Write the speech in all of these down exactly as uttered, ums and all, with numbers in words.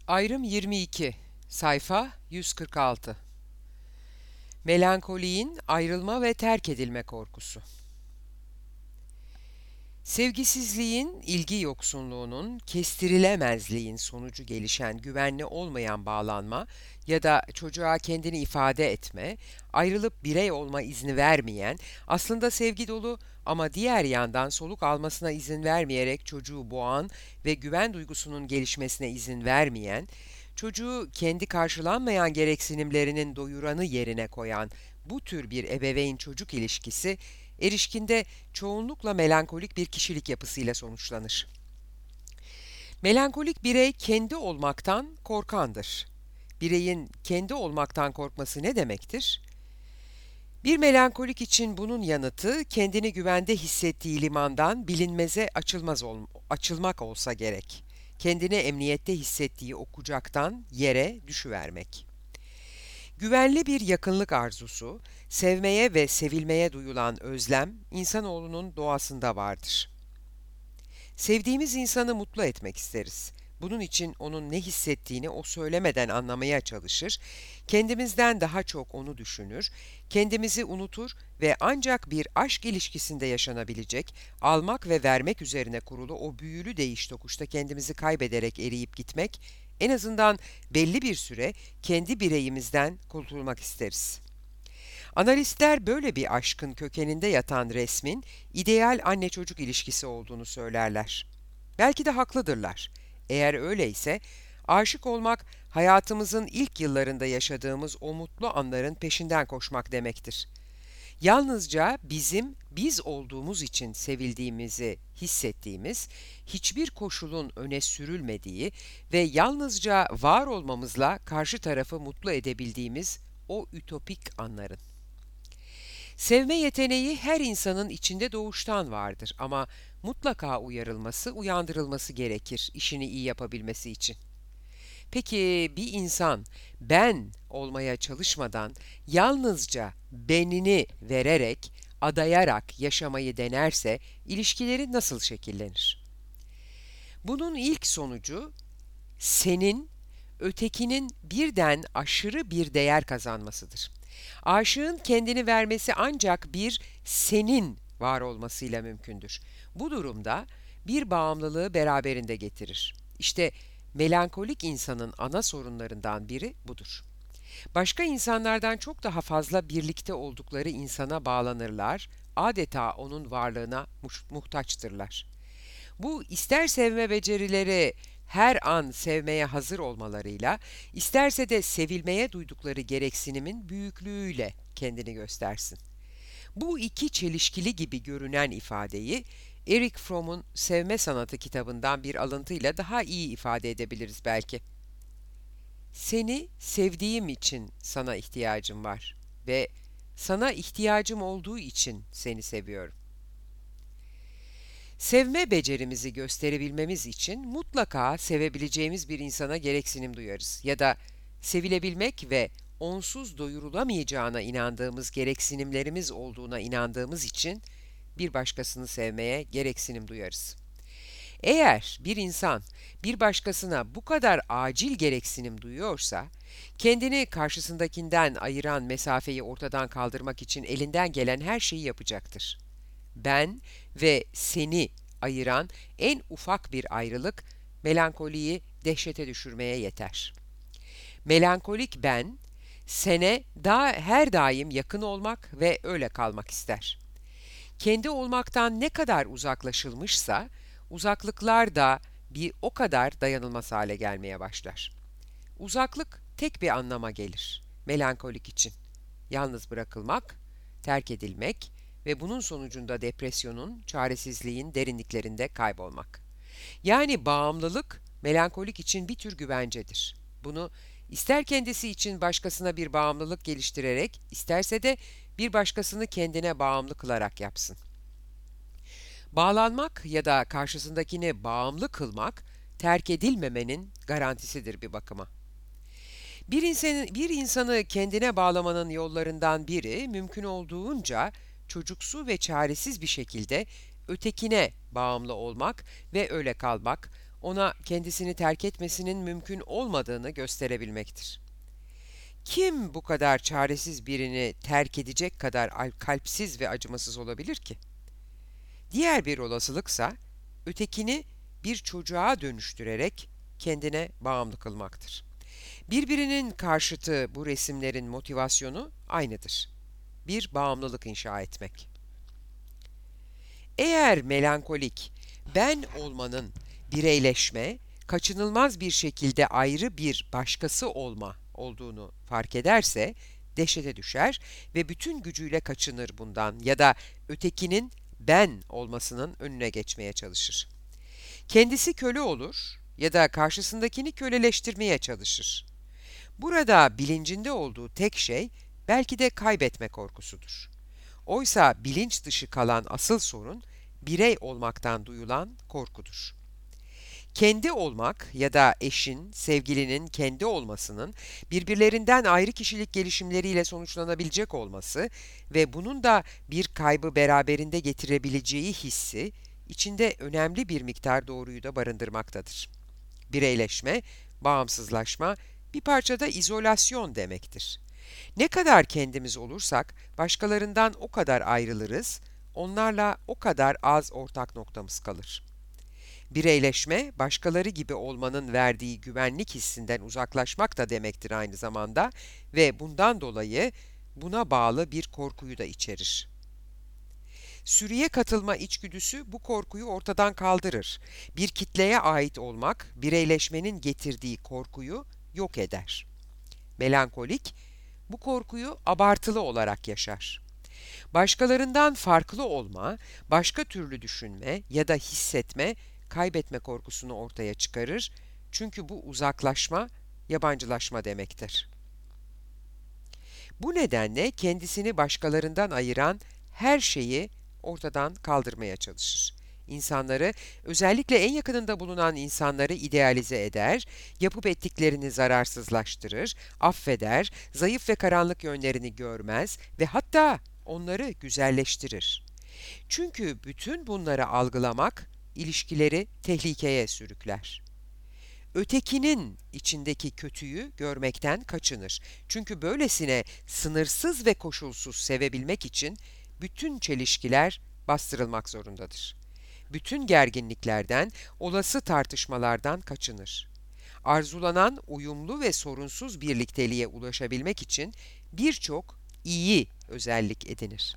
Ayrım yirmi iki, sayfa yüz kırk altı. Melankoliğin ayrılma ve terk edilme korkusu. Sevgisizliğin, ilgi yoksunluğunun, kestirilemezliğin sonucu gelişen güvenli olmayan bağlanma ya da çocuğa kendini ifade etme, ayrılıp birey olma izni vermeyen, aslında sevgi dolu ama diğer yandan soluk almasına izin vermeyerek çocuğu boğan ve güven duygusunun gelişmesine izin vermeyen, çocuğu kendi karşılanmayan gereksinimlerinin doyuranı yerine koyan bu tür bir ebeveyn-çocuk ilişkisi, erişkinde çoğunlukla melankolik bir kişilik yapısıyla sonuçlanır. Melankolik birey kendi olmaktan korkandır. Bireyin kendi olmaktan korkması ne demektir? Bir melankolik için bunun yanıtı kendini güvende hissettiği limandan bilinmeze açılmaz ol, açılmak olsa gerek. Kendini emniyette hissettiği o kucaktan yere düşüvermek. Güvenli bir yakınlık arzusu, sevmeye ve sevilmeye duyulan özlem, insanoğlunun doğasında vardır. Sevdiğimiz insanı mutlu etmek isteriz. Bunun için onun ne hissettiğini o söylemeden anlamaya çalışır, kendimizden daha çok onu düşünür, kendimizi unutur ve ancak bir aşk ilişkisinde yaşanabilecek, almak ve vermek üzerine kurulu o büyülü değiş tokuşta kendimizi kaybederek eriyip gitmek, en azından belli bir süre kendi bireyimizden kurtulmak isteriz. Analistler böyle bir aşkın kökeninde yatan resmin ideal anne-çocuk ilişkisi olduğunu söylerler. Belki de haklıdırlar. Eğer öyleyse, aşık olmak hayatımızın ilk yıllarında yaşadığımız o mutlu anların peşinden koşmak demektir. Yalnızca bizim biz olduğumuz için sevildiğimizi hissettiğimiz, hiçbir koşulun öne sürülmediği ve yalnızca var olmamızla karşı tarafı mutlu edebildiğimiz o ütopik anların. Sevme yeteneği her insanın içinde doğuştan vardır ama mutlaka uyarılması, uyandırılması gerekir işini iyi yapabilmesi için. Peki bir insan ben olmaya çalışmadan yalnızca benini vererek, adayarak yaşamayı denerse ilişkileri nasıl şekillenir? Bunun ilk sonucu senin, ötekinin birden aşırı bir değer kazanmasıdır. Aşığın kendini vermesi ancak bir senin var olmasıyla mümkündür. Bu durumda bir bağımlılığı beraberinde getirir. İşte melankolik insanın ana sorunlarından biri budur. Başka insanlardan çok daha fazla birlikte oldukları insana bağlanırlar, adeta onun varlığına muhtaçtırlar. Bu ister sevme becerileri her an sevmeye hazır olmalarıyla, isterse de sevilmeye duydukları gereksinimin büyüklüğüyle kendini göstersin. Bu iki çelişkili gibi görünen ifadeyi Erich Fromm'un Sevme Sanatı kitabından bir alıntıyla daha iyi ifade edebiliriz belki. Seni sevdiğim için sana ihtiyacım var ve sana ihtiyacım olduğu için seni seviyorum. Sevme becerimizi gösterebilmemiz için mutlaka sevebileceğimiz bir insana gereksinim duyarız ya da sevilebilmek ve onsuz doyurulamayacağına inandığımız gereksinimlerimiz olduğuna inandığımız için bir başkasını sevmeye gereksinim duyarız. Eğer bir insan bir başkasına bu kadar acil gereksinim duyuyorsa, kendini karşısındakinden ayıran mesafeyi ortadan kaldırmak için elinden gelen her şeyi yapacaktır. Ben ve seni ayıran en ufak bir ayrılık melankoliyi dehşete düşürmeye yeter. Melankolik ben, sene da her daim yakın olmak ve öyle kalmak ister. Kendi olmaktan ne kadar uzaklaşılmışsa, uzaklıklar da bir o kadar dayanılmaz hale gelmeye başlar. Uzaklık tek bir anlama gelir melankolik için. Yalnız bırakılmak, terk edilmek ve bunun sonucunda depresyonun, çaresizliğin derinliklerinde kaybolmak. Yani bağımlılık, melankolik için bir tür güvencedir. Bunu ister kendisi için başkasına bir bağımlılık geliştirerek, isterse de bir başkasını kendine bağımlı kılarak yapsın. Bağlanmak ya da karşısındakini bağımlı kılmak, terk edilmemenin garantisidir bir bakıma. Bir insanı, bir insanı kendine bağlamanın yollarından biri mümkün olduğunca çocuksu ve çaresiz bir şekilde ötekine bağımlı olmak ve öyle kalmak, ona kendisini terk etmesinin mümkün olmadığını gösterebilmektir. Kim bu kadar çaresiz birini terk edecek kadar al- kalpsiz ve acımasız olabilir ki? Diğer bir olasılıksa ötekini bir çocuğa dönüştürerek kendine bağımlı kılmaktır. Birbirinin karşıtı bu resimlerin motivasyonu aynıdır. Bir bağımlılık inşa etmek. Eğer melankolik ben olmanın bireyleşme, kaçınılmaz bir şekilde ayrı bir başkası olma olduğunu fark ederse dehşete düşer ve bütün gücüyle kaçınır bundan ya da ötekinin ben olmasının önüne geçmeye çalışır. Kendisi köle olur ya da karşısındakini köleleştirmeye çalışır. Burada bilincinde olduğu tek şey belki de kaybetme korkusudur. Oysa bilinç dışı kalan asıl sorun birey olmaktan duyulan korkudur. Kendi olmak ya da eşin, sevgilinin kendi olmasının birbirlerinden ayrı kişilik gelişimleriyle sonuçlanabilecek olması ve bunun da bir kaybı beraberinde getirebileceği hissi içinde önemli bir miktar doğruyu da barındırmaktadır. Bireyleşme, bağımsızlaşma, bir parçada izolasyon demektir. Ne kadar kendimiz olursak başkalarından o kadar ayrılırız, onlarla o kadar az ortak noktamız kalır. Bireyleşme, başkaları gibi olmanın verdiği güvenlik hissinden uzaklaşmak da demektir aynı zamanda ve bundan dolayı buna bağlı bir korkuyu da içerir. Sürüye katılma içgüdüsü bu korkuyu ortadan kaldırır. Bir kitleye ait olmak, bireyleşmenin getirdiği korkuyu yok eder. Melankolik, bu korkuyu abartılı olarak yaşar. Başkalarından farklı olma, başka türlü düşünme ya da hissetme, kaybetme korkusunu ortaya çıkarır. Çünkü bu uzaklaşma, yabancılaşma demektir. Bu nedenle kendisini başkalarından ayıran her şeyi ortadan kaldırmaya çalışır. İnsanları, özellikle en yakınında bulunan insanları idealize eder, yapıp ettiklerini zararsızlaştırır, affeder, zayıf ve karanlık yönlerini görmez ve hatta onları güzelleştirir. Çünkü bütün bunları algılamak ilişkileri tehlikeye sürükler. Ötekinin içindeki kötüyü görmekten kaçınır. Çünkü böylesine sınırsız ve koşulsuz sevebilmek için bütün çelişkiler bastırılmak zorundadır. Bütün gerginliklerden, olası tartışmalardan kaçınır. Arzulanan uyumlu ve sorunsuz birlikteliğe ulaşabilmek için birçok iyi özellik edinir.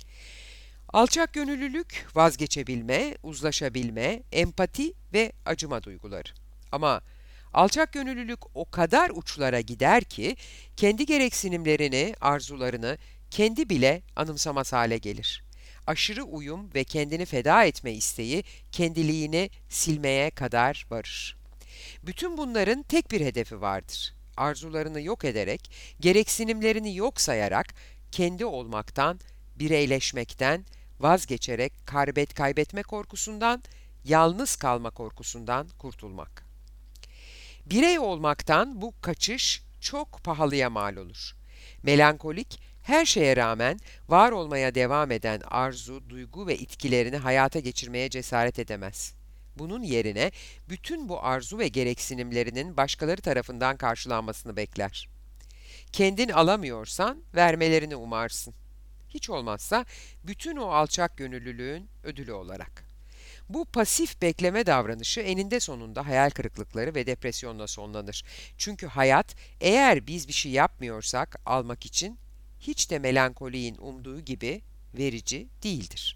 Alçak gönüllülük, vazgeçebilme, uzlaşabilme, empati ve acıma duyguları. Ama alçak gönüllülük o kadar uçlara gider ki kendi gereksinimlerini, arzularını kendi bile anımsamaz hale gelir. Aşırı uyum ve kendini feda etme isteği kendiliğini silmeye kadar varır. Bütün bunların tek bir hedefi vardır. Arzularını yok ederek, gereksinimlerini yok sayarak kendi olmaktan, bireyleşmekten, vazgeçerek kaybet kaybetme korkusundan, yalnız kalma korkusundan kurtulmak. Birey olmaktan bu kaçış çok pahalıya mal olur. Melankolik, her şeye rağmen var olmaya devam eden arzu, duygu ve itkilerini hayata geçirmeye cesaret edemez. Bunun yerine bütün bu arzu ve gereksinimlerinin başkaları tarafından karşılanmasını bekler. Kendin alamıyorsan vermelerini umarsın. Hiç olmazsa bütün o alçak gönüllülüğün ödülü olarak. Bu pasif bekleme davranışı eninde sonunda hayal kırıklıkları ve depresyonla sonlanır. Çünkü hayat eğer biz bir şey yapmıyorsak almak için hiç de melankoliğin umduğu gibi verici değildir.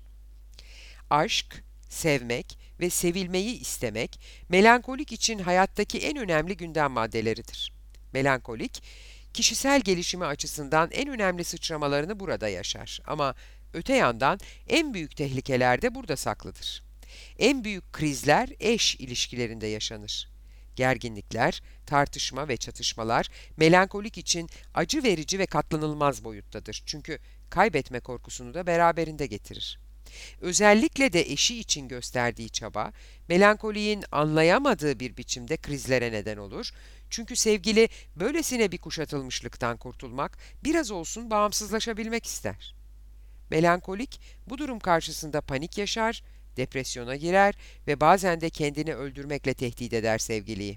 Aşk, sevmek ve sevilmeyi istemek melankolik için hayattaki en önemli gündem maddeleridir. Melankolik, kişisel gelişimi açısından en önemli sıçramalarını burada yaşar. Ama öte yandan en büyük tehlikeler de burada saklıdır. En büyük krizler eş ilişkilerinde yaşanır. Gerginlikler, tartışma ve çatışmalar melankolik için acı verici ve katlanılmaz boyuttadır. Çünkü kaybetme korkusunu da beraberinde getirir. Özellikle de eşi için gösterdiği çaba, melankoliğin anlayamadığı bir biçimde krizlere neden olur. Çünkü sevgili böylesine bir kuşatılmışlıktan kurtulmak, biraz olsun bağımsızlaşabilmek ister. Melankolik bu durum karşısında panik yaşar Depresyona girer ve bazen de kendini öldürmekle tehdit eder sevgiliyi.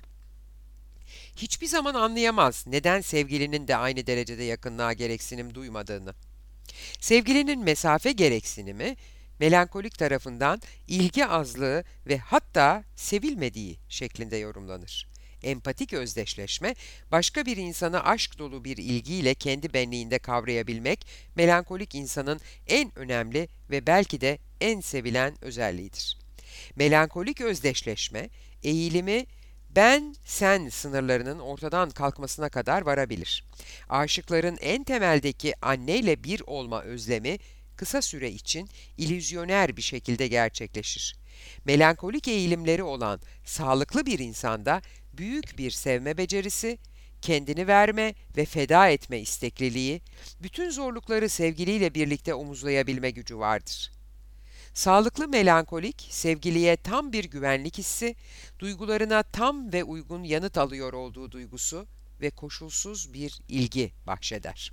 Hiçbir zaman anlayamaz neden sevgilinin de aynı derecede yakınlığa gereksinim duymadığını. Sevgilinin mesafe gereksinimi, melankolik tarafından ilgi azlığı ve hatta sevilmediği şeklinde yorumlanır. Empatik özdeşleşme, başka bir insanı aşk dolu bir ilgiyle kendi benliğinde kavrayabilmek, melankolik insanın en önemli ve belki de en sevilen özelliğidir. Melankolik özdeşleşme, eğilimi ben-sen sınırlarının ortadan kalkmasına kadar varabilir. Aşıkların en temeldeki anneyle bir olma özlemi kısa süre için illüzyoner bir şekilde gerçekleşir. Melankolik eğilimleri olan sağlıklı bir insanda büyük bir sevme becerisi, kendini verme ve feda etme istekliliği, bütün zorlukları sevgiliyle birlikte omuzlayabilme gücü vardır. Sağlıklı melankolik, sevgiliye tam bir güvenlik hissi, duygularına tam ve uygun yanıt alıyor olduğu duygusu ve koşulsuz bir ilgi bahşeder.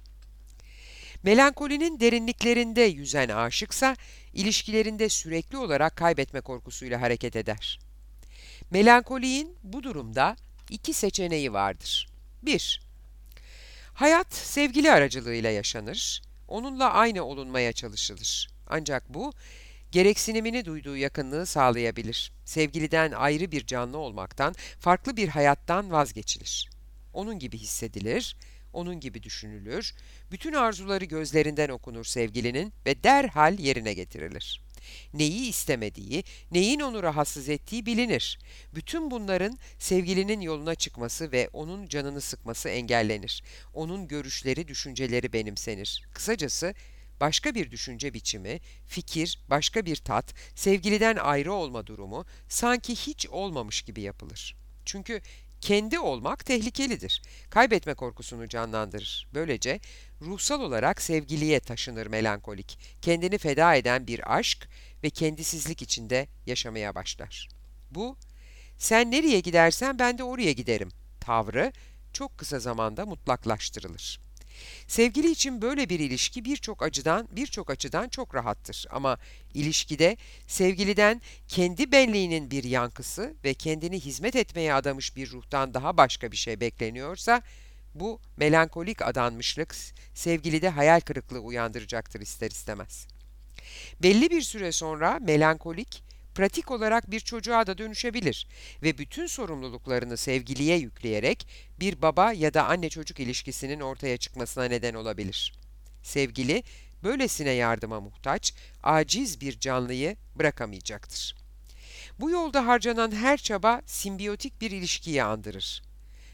Melankolinin derinliklerinde yüzen aşıksa, ilişkilerinde sürekli olarak kaybetme korkusuyla hareket eder. Melankoliğin bu durumda iki seçeneği vardır. bir. Hayat sevgili aracılığıyla yaşanır, onunla aynı olunmaya çalışılır. Ancak bu, gereksinimini duyduğu yakınlığı sağlayabilir. Sevgiliden ayrı bir canlı olmaktan, farklı bir hayattan vazgeçilir. Onun gibi hissedilir, onun gibi düşünülür, bütün arzuları gözlerinden okunur sevgilinin ve derhal yerine getirilir. Neyi istemediği, neyin onu rahatsız ettiği bilinir. Bütün bunların sevgilinin yoluna çıkması ve onun canını sıkması engellenir. Onun görüşleri, düşünceleri benimsenir. Kısacası, başka bir düşünce biçimi, fikir, başka bir tat, sevgiliden ayrı olma durumu sanki hiç olmamış gibi yapılır. Çünkü kendi olmak tehlikelidir. Kaybetme korkusunu canlandırır. Böylece ruhsal olarak sevgiliye taşınır melankolik. Kendini feda eden bir aşk ve kendisizlik içinde yaşamaya başlar. Bu, sen nereye gidersen ben de oraya giderim tavrı çok kısa zamanda mutlaklaştırılır. Sevgili için böyle bir ilişki birçok açıdan birçok açıdan çok rahattır ama ilişkide sevgiliden kendi benliğinin bir yankısı ve kendini hizmet etmeye adamış bir ruhtan daha başka bir şey bekleniyorsa bu melankolik adanmışlık sevgilide hayal kırıklığı uyandıracaktır ister istemez. Belli bir süre sonra melankolik pratik olarak bir çocuğa da dönüşebilir ve bütün sorumluluklarını sevgiliye yükleyerek bir baba ya da anne çocuk ilişkisinin ortaya çıkmasına neden olabilir. Sevgili, böylesine yardıma muhtaç, aciz bir canlıyı bırakamayacaktır. Bu yolda harcanan her çaba simbiyotik bir ilişkiyi andırır.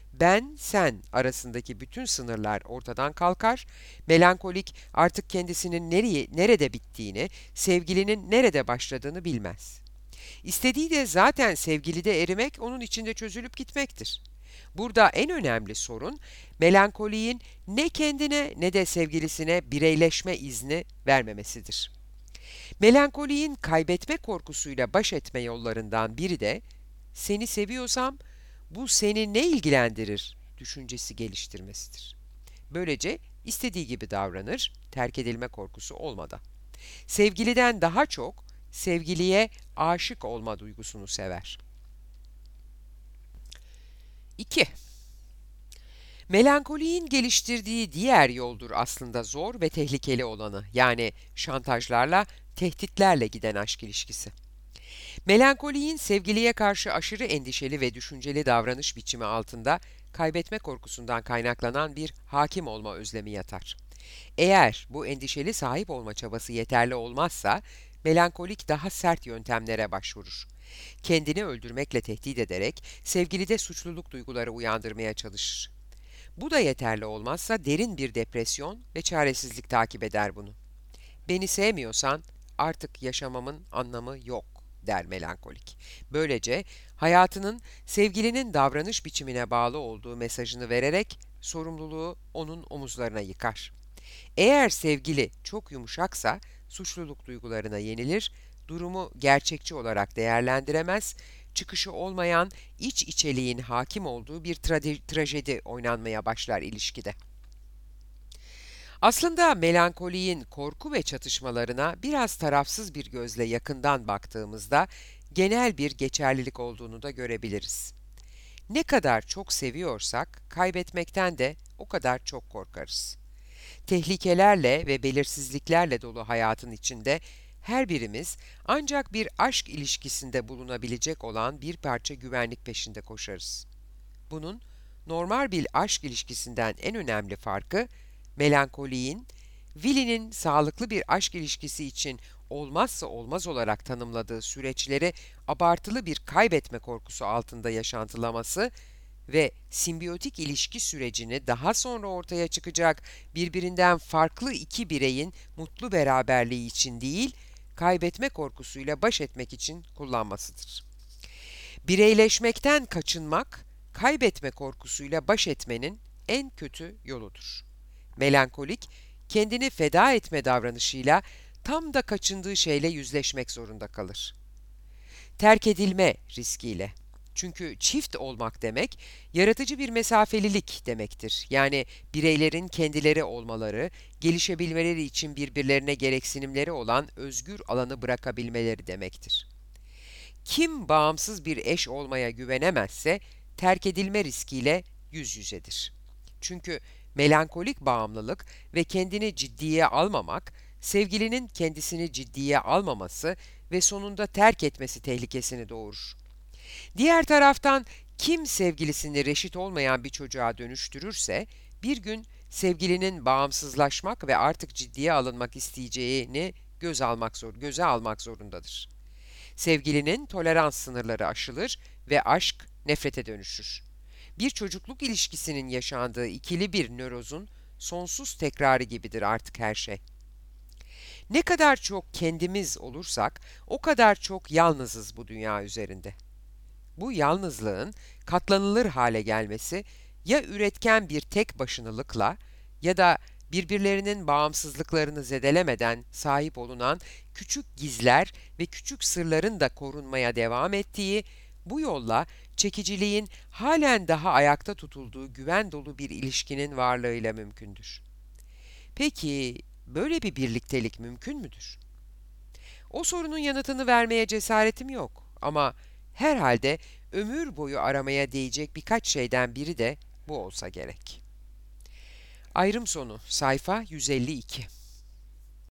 Ben-sen arasındaki bütün sınırlar ortadan kalkar, melankolik artık kendisinin nereye, nerede bittiğini, sevgilinin nerede başladığını bilmez. İstediği de zaten sevgilide erimek, onun içinde çözülüp gitmektir. Burada en önemli sorun, melankoliğin ne kendine ne de sevgilisine bireyleşme izni vermemesidir. Melankoliğin kaybetme korkusuyla baş etme yollarından biri de, seni seviyorsam bu seni ne ilgilendirir düşüncesi geliştirmesidir. Böylece istediği gibi davranır, terk edilme korkusu olmadan. Sevgiliden daha çok sevgiliye aşık olma duygusunu sever. iki. Melankoliğin geliştirdiği diğer yoldur aslında zor ve tehlikeli olanı, yani şantajlarla, tehditlerle giden aşk ilişkisi. Melankoliğin sevgiliye karşı aşırı endişeli ve düşünceli davranış biçimi altında kaybetme korkusundan kaynaklanan bir hakim olma özlemi yatar. Eğer bu endişeli sahip olma çabası yeterli olmazsa, melankolik daha sert yöntemlere başvurur. Kendini öldürmekle tehdit ederek sevgilide suçluluk duyguları uyandırmaya çalışır. Bu da yeterli olmazsa derin bir depresyon ve çaresizlik takip eder bunu. Beni sevmiyorsan artık yaşamamın anlamı yok der melankolik. Böylece hayatının sevgilinin davranış biçimine bağlı olduğu mesajını vererek sorumluluğu onun omuzlarına yıkar. Eğer sevgili çok yumuşaksa suçluluk duygularına yenilir, durumu gerçekçi olarak değerlendiremez, çıkışı olmayan iç içeliğin hakim olduğu bir trade- trajedi oynanmaya başlar ilişkide. Aslında melankoliğin korku ve çatışmalarına biraz tarafsız bir gözle yakından baktığımızda genel bir geçerlilik olduğunu da görebiliriz. Ne kadar çok seviyorsak kaybetmekten de o kadar çok korkarız. Tehlikelerle ve belirsizliklerle dolu hayatın içinde her birimiz ancak bir aşk ilişkisinde bulunabilecek olan bir parça güvenlik peşinde koşarız. Bunun normal bir aşk ilişkisinden en önemli farkı, melankoliğin, Willy'nin sağlıklı bir aşk ilişkisi için olmazsa olmaz olarak tanımladığı süreçleri abartılı bir kaybetme korkusu altında yaşantılaması ve simbiyotik ilişki sürecini daha sonra ortaya çıkacak birbirinden farklı iki bireyin mutlu beraberliği için değil, kaybetme korkusuyla baş etmek için kullanmasıdır. Bireyleşmekten kaçınmak, kaybetme korkusuyla baş etmenin en kötü yoludur. Melankolik, kendini feda etme davranışıyla tam da kaçındığı şeyle yüzleşmek zorunda kalır. Terk edilme riskiyle. Çünkü çift olmak demek, yaratıcı bir mesafelilik demektir. Yani bireylerin kendileri olmaları, gelişebilmeleri için birbirlerine gereksinimleri olan özgür alanı bırakabilmeleri demektir. Kim bağımsız bir eş olmaya güvenemezse, terk edilme riskiyle yüz yüzedir. Çünkü melankolik bağımlılık ve kendini ciddiye almamak, sevgilinin kendisini ciddiye almaması ve sonunda terk etmesi tehlikesini doğurur. Diğer taraftan kim sevgilisini reşit olmayan bir çocuğa dönüştürürse, bir gün sevgilinin bağımsızlaşmak ve artık ciddiye alınmak isteyeceğini göz almak zor, göze almak zorundadır. Sevgilinin tolerans sınırları aşılır ve aşk nefrete dönüşür. Bir çocukluk ilişkisinin yaşandığı ikili bir nörozun sonsuz tekrarı gibidir artık her şey. Ne kadar çok kendimiz olursak, o kadar çok yalnızız bu dünya üzerinde. Bu yalnızlığın katlanılır hale gelmesi, ya üretken bir tek başınılıkla ya da birbirlerinin bağımsızlıklarını zedelemeden sahip olunan küçük gizler ve küçük sırların da korunmaya devam ettiği, bu yolla çekiciliğin halen daha ayakta tutulduğu güven dolu bir ilişkinin varlığıyla mümkündür. Peki, böyle bir birliktelik mümkün müdür? O sorunun yanıtını vermeye cesaretim yok ama herhalde ömür boyu aramaya değecek birkaç şeyden biri de bu olsa gerek. Ayrım sonu sayfa yüz elli iki.